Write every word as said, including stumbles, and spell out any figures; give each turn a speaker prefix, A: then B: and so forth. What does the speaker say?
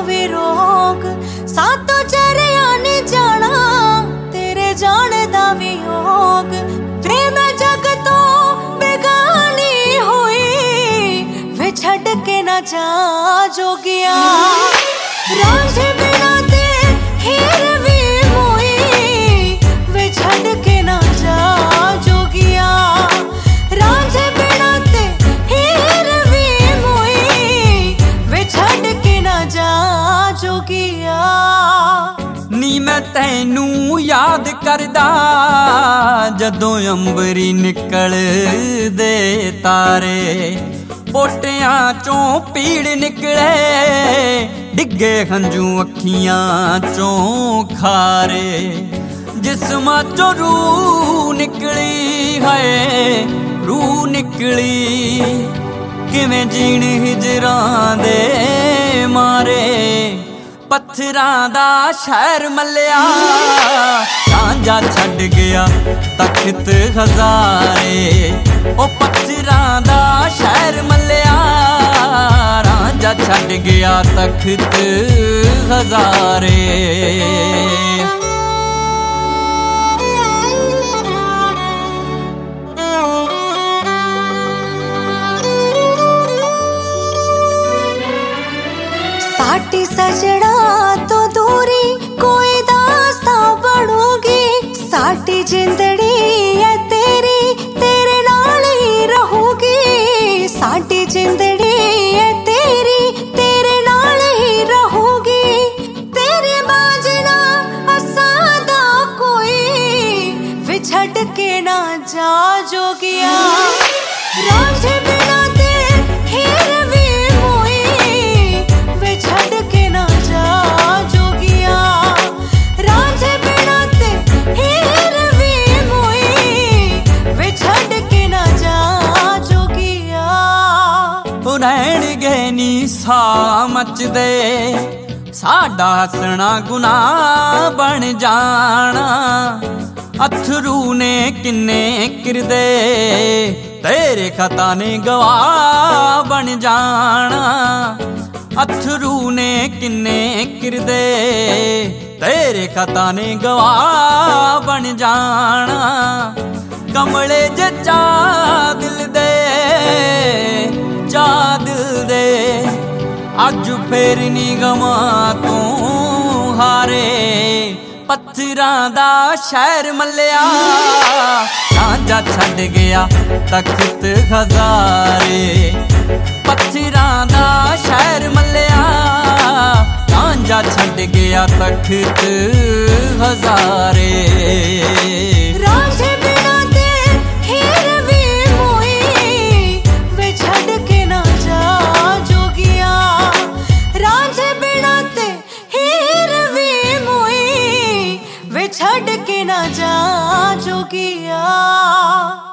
A: भी रोक, सातों चरिया ने जाना तेरे जाने दा भी योग। वे मैं जग तो बेगानी हुई, वे छड़ के ना जा जोगिया। रांझे बिना ते हीर भी मोई, वे छड़ के ना जा जोगिया। रांझे बिना ते हीर भी मोई, वे छड़ के ना जा जोगिया।
B: नी मैं तैनू याद करदा जदों अंबरी निकल दे तारे। पोटियां चों पीड़ निकले डिगे हंजू अखियां चों खारे। जिस्मां चों रूह निकली है रूह निकली, किवें जीण हिजरां दे मारे। पत्थरां दा शहर मल्लिया रांझा छड़ गया तख्त हज़ारे। ओ पत्थरां दा शहर मल्लिया रांझा छड़ गया तख्त हज़ारे।
A: साटी सजना तो दूरी कोई दास्ता बनूगी, साटी जिंदड़ी है तेरी तेरे नाल ही रहूगी। साटी जिंदड़ी है तेरी तेरे नाल ही रहूगी। तेरे बाजना असादा कोई विछड़ के ना जा जोगिया। रांझे बिना ते हीर भी मोई, वे छड़ के ना जा जोगिया। रांझे बिना ते हीर भी मोई, वे छड़ के ना जा जोगिया।
B: रहण गए नी सा मचदे साडा हसना गुनाह बन जाना। अथरू ने किन्ने किरदे तेरे खता ने गवाह बन जाना। अथरू ने किन्ने किरदे तेरे खता ने गवाह बन जाना। कमले जे चा दिल दे चा दिल दे, अज फेर निगमा तू हारे। पत्थरां दा शहर मल्लिया रांझा छड़ गया तख्त हज़ारे। पत्थरां दा शहर मल्लिया रांझा छड़ गया तख्त हज़ारे।
A: रांझे बिना ते हीर भी मोई, वे छड़ के ना जा जोगिया। रांझे बिना ते हीर भी मोई, वे छड़ के ना जा जोगिया।